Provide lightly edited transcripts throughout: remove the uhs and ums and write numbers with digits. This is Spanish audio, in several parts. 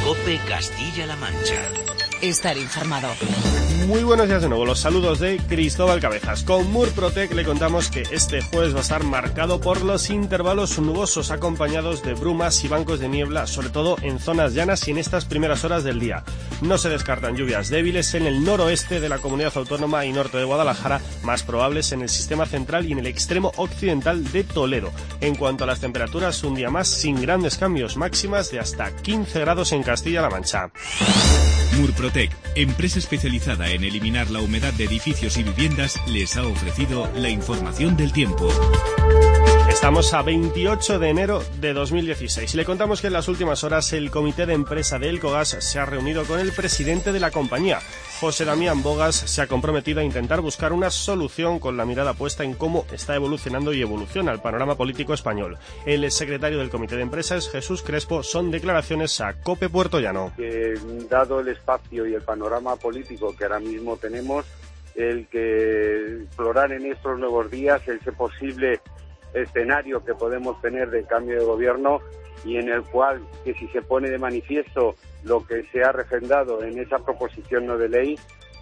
COPE Castilla-La Mancha. Estar informado. Muy buenos días de nuevo, los saludos de Cristóbal Cabezas. Con Murprotec le contamos que este jueves va a estar marcado por los intervalos nubosos acompañados de brumas y bancos de niebla, sobre todo en zonas llanas y en estas primeras horas del día. No se descartan lluvias débiles en el noroeste de la comunidad autónoma y norte de Guadalajara, más probables en el sistema central y en el extremo occidental de Toledo. En cuanto a las temperaturas, un día más sin grandes cambios, máximas de hasta 15 grados en Castilla-La Mancha. Murprotec, empresa especializada en eliminar la humedad de edificios y viviendas, les ha ofrecido la información del tiempo. Estamos a 28 de enero de 2016 y le contamos que en las últimas horas el comité de empresa de Elcogas se ha reunido con el presidente de la compañía. José Damián Bogas se ha comprometido a intentar buscar una solución con la mirada puesta en cómo está evolucionando y evoluciona el panorama político español. El secretario del comité de empresa es Jesús Crespo, son declaraciones a COPE Puerto Llano. Dado el espacio y el panorama político que ahora mismo tenemos, el que explorar en estos nuevos días ese posible escenario que podemos tener de cambio de gobierno y en el cual, que si se pone de manifiesto lo que se ha refrendado en esa proposición no de ley,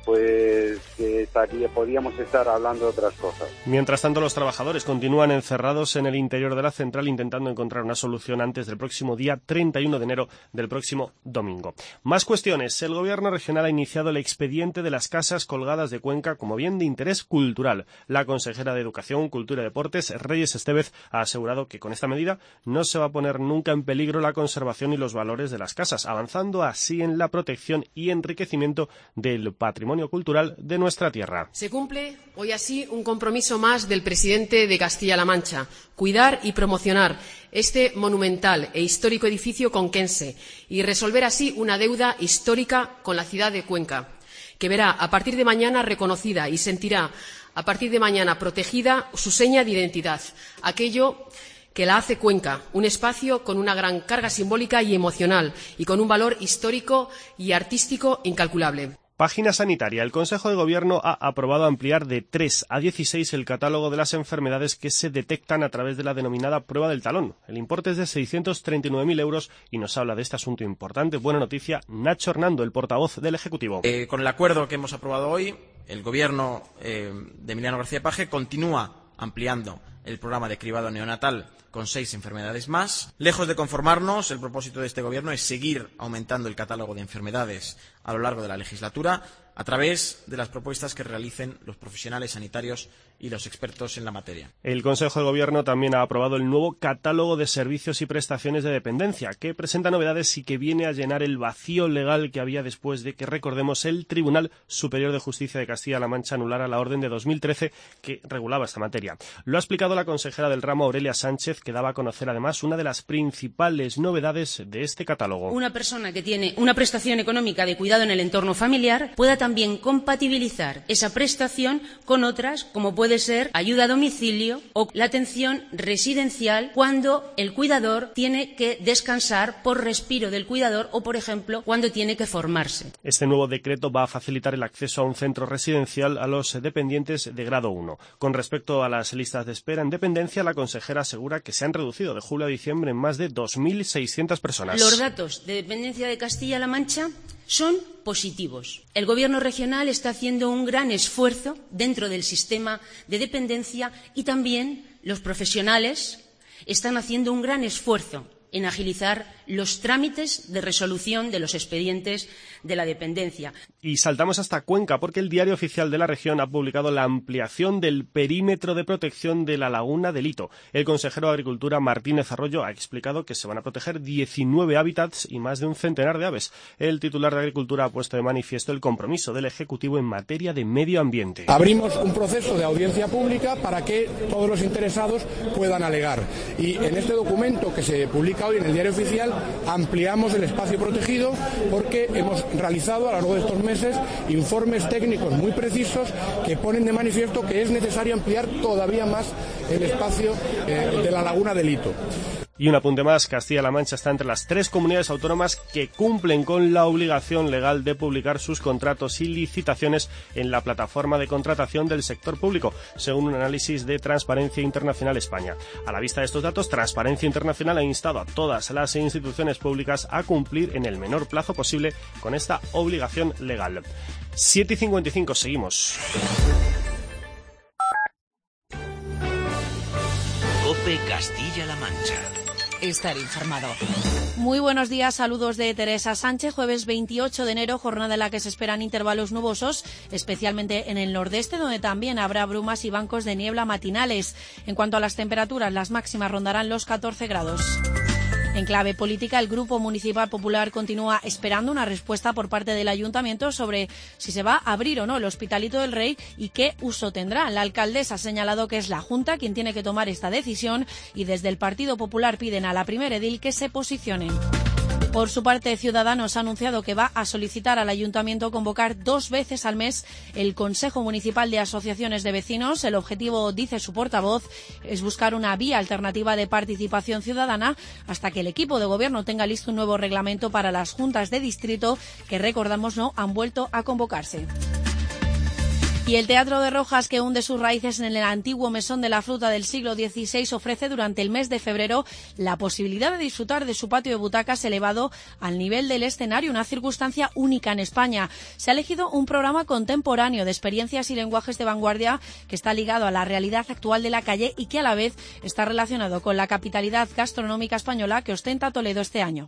pues podríamos estar hablando de otras cosas. Mientras tanto, los trabajadores continúan encerrados en el interior de la central intentando encontrar una solución antes del próximo día 31 de enero del próximo domingo. Más cuestiones. El gobierno regional ha iniciado el expediente de las casas colgadas de Cuenca como bien de interés cultural. La consejera de Educación, Cultura y Deportes, Reyes Estevez, ha asegurado que con esta medida no se va a poner nunca en peligro la conservación y los valores de las casas, avanzando así en la protección y enriquecimiento del patrimonio cultural de nuestra tierra. Se cumple hoy así un compromiso más del presidente de Castilla-La Mancha: cuidar y promocionar este monumental e histórico edificio conquense y resolver así una deuda histórica con la ciudad de Cuenca, que verá a partir de mañana reconocida y sentirá a partir de mañana protegida su seña de identidad, aquello que la hace Cuenca, un espacio con una gran carga simbólica y emocional y con un valor histórico y artístico incalculable. Página sanitaria. El Consejo de Gobierno ha aprobado ampliar de 3 a 16 el catálogo de las enfermedades que se detectan a través de la denominada prueba del talón. El importe es de 639.000 euros y nos habla de este asunto importante. Buena noticia, Nacho Hernando, el portavoz del Ejecutivo. Con el acuerdo que hemos aprobado hoy, el Gobierno de Emiliano García Paje continúa ampliando el programa de cribado neonatal con 6 enfermedades más. Lejos de conformarnos, el propósito de este Gobierno es seguir aumentando el catálogo de enfermedades a lo largo de la legislatura a través de las propuestas que realicen los profesionales sanitarios y los expertos en la materia. El Consejo de Gobierno también ha aprobado el nuevo catálogo de servicios y prestaciones de dependencia, que presenta novedades y que viene a llenar el vacío legal que había después de que, recordemos, el Tribunal Superior de Justicia de Castilla-La Mancha anulara la orden de 2013 que regulaba esta materia. Lo ha explicado la consejera del ramo, Aurelia Sánchez, que daba a conocer además una de las principales novedades de este catálogo. Una persona que tiene una prestación económica de cuidado en el entorno familiar pueda también compatibilizar esa prestación con otras, como puede ser ayuda a domicilio o la atención residencial cuando el cuidador tiene que descansar por respiro del cuidador o, por ejemplo, cuando tiene que formarse. Este nuevo decreto va a facilitar el acceso a un centro residencial a los dependientes de grado 1. Con respecto a las listas de espera en dependencia, la consejera asegura que se han reducido de julio a diciembre en más de 2.600 personas. Los datos de dependencia de Castilla-La Mancha son positivos. El Gobierno regional está haciendo un gran esfuerzo dentro del sistema de dependencia y también los profesionales están haciendo un gran esfuerzo en agilizar los trámites de resolución de los expedientes de la dependencia. Y saltamos hasta Cuenca, porque el Diario Oficial de la Región ha publicado la ampliación del perímetro de protección de la laguna de Lito. El consejero de Agricultura, Martínez Arroyo, ha explicado que se van a proteger 19 hábitats y más de un centenar de aves. El titular de Agricultura ha puesto de manifiesto el compromiso del Ejecutivo en materia de medio ambiente. Abrimos un proceso de audiencia pública para que todos los interesados puedan alegar. Y en este documento que se publica hoy en el Diario Oficial ampliamos el espacio protegido porque hemos realizado a lo largo de estos meses informes técnicos muy precisos que ponen de manifiesto que es necesario ampliar todavía más el espacio de la laguna de Lito. Y un apunte más, Castilla-La Mancha está entre las 3 comunidades autónomas que cumplen con la obligación legal de publicar sus contratos y licitaciones en la plataforma de contratación del sector público, según un análisis de Transparencia Internacional España. A la vista de estos datos, Transparencia Internacional ha instado a todas las instituciones públicas a cumplir en el menor plazo posible con esta obligación legal. 7:55, seguimos. COPE Castilla-La Mancha. Estar informado. Muy buenos días, saludos de Teresa Sánchez. Jueves 28 de enero, jornada en la que se esperan intervalos nubosos, especialmente en el nordeste, donde también habrá brumas y bancos de niebla matinales. En cuanto a las temperaturas, las máximas rondarán los 14 grados. En clave política, el Grupo Municipal Popular continúa esperando una respuesta por parte del Ayuntamiento sobre si se va a abrir o no el Hospitalito del Rey y qué uso tendrá. La alcaldesa ha señalado que es la Junta quien tiene que tomar esta decisión y desde el Partido Popular piden a la primera edil que se posicione. Por su parte, Ciudadanos ha anunciado que va a solicitar al Ayuntamiento convocar 2 veces al mes el Consejo Municipal de Asociaciones de Vecinos. El objetivo, dice su portavoz, es buscar una vía alternativa de participación ciudadana hasta que el equipo de gobierno tenga listo un nuevo reglamento para las juntas de distrito que, recordamos, no han vuelto a convocarse. Y el Teatro de Rojas, que hunde sus raíces en el antiguo mesón de la fruta del siglo XVI, ofrece durante el mes de febrero la posibilidad de disfrutar de su patio de butacas elevado al nivel del escenario, una circunstancia única en España. Se ha elegido un programa contemporáneo de experiencias y lenguajes de vanguardia que está ligado a la realidad actual de la calle y que a la vez está relacionado con la capitalidad gastronómica española que ostenta Toledo este año.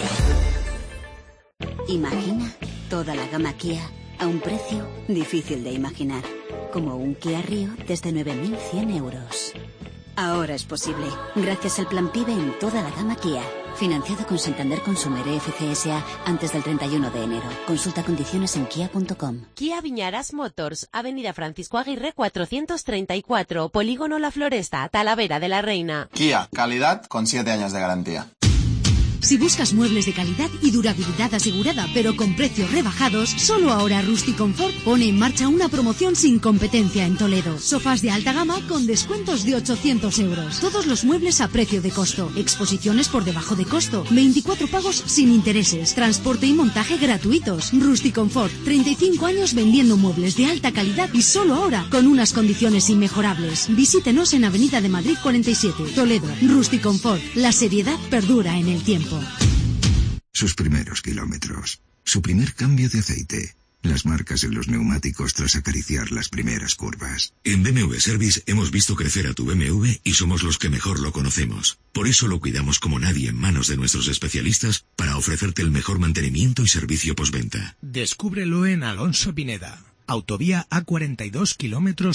Imagina toda la gama Kia a un precio difícil de imaginar, como un Kia Rio desde 9.100 euros. Ahora es posible, gracias al plan PIBE en toda la gama Kia. Financiado con Santander Consumer FCSA antes del 31 de enero. Consulta condiciones en kia.com. Kia Viñaras Motors, Avenida Francisco Aguirre 434, Polígono La Floresta, Talavera de la Reina. Kia, calidad con 7 años de garantía. Si buscas muebles de calidad y durabilidad asegurada, pero con precios rebajados, solo ahora Rusty Comfort pone en marcha una promoción sin competencia en Toledo. Sofás de alta gama con descuentos de 800 euros. Todos los muebles a precio de costo. Exposiciones por debajo de costo. 24 pagos sin intereses. Transporte y montaje gratuitos. Rusty Comfort, 35 años vendiendo muebles de alta calidad y solo ahora con unas condiciones inmejorables. Visítenos en Avenida de Madrid 47, Toledo. Rusty Comfort. La seriedad perdura en el tiempo. Sus primeros kilómetros, su primer cambio de aceite, las marcas en los neumáticos tras acariciar las primeras curvas. En BMW Service hemos visto crecer a tu BMW y somos los que mejor lo conocemos. Por eso lo cuidamos como nadie en manos de nuestros especialistas para ofrecerte el mejor mantenimiento y servicio postventa. Descúbrelo en Alonso Pineda. Autovía A42 kilómetros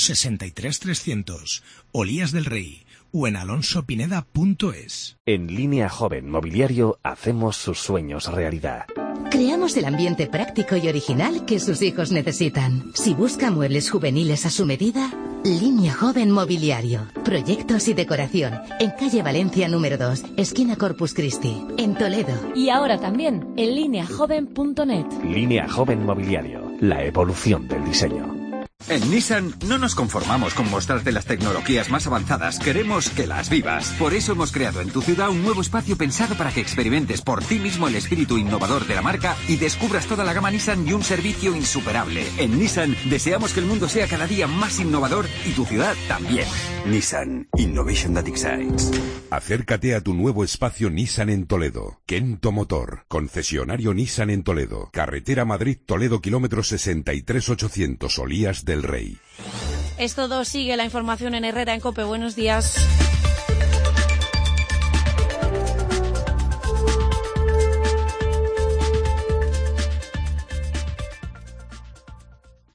63300. Olías del Rey. O en alonsopineda.es. En Línea Joven Mobiliario hacemos sus sueños realidad. Creamos el ambiente práctico y original que sus hijos necesitan. Si busca muebles juveniles a su medida, Línea Joven Mobiliario. Proyectos y decoración. En calle Valencia número 2, esquina Corpus Christi, en Toledo. Y ahora también en lineajoven.net. Línea Joven Mobiliario. La evolución del diseño. En Nissan no nos conformamos con mostrarte las tecnologías más avanzadas, queremos que las vivas. Por eso hemos creado en tu ciudad un nuevo espacio pensado para que experimentes por ti mismo el espíritu innovador de la marca y descubras toda la gama Nissan y un servicio insuperable. En Nissan deseamos que el mundo sea cada día más innovador y tu ciudad también. Nissan Innovation that excites. Acércate a tu nuevo espacio Nissan en Toledo. Kento Motor, concesionario Nissan en Toledo. Carretera Madrid-Toledo, kilómetro 63800, Olías del Rey. Es todo, sigue la información en Herrera en COPE. Buenos días.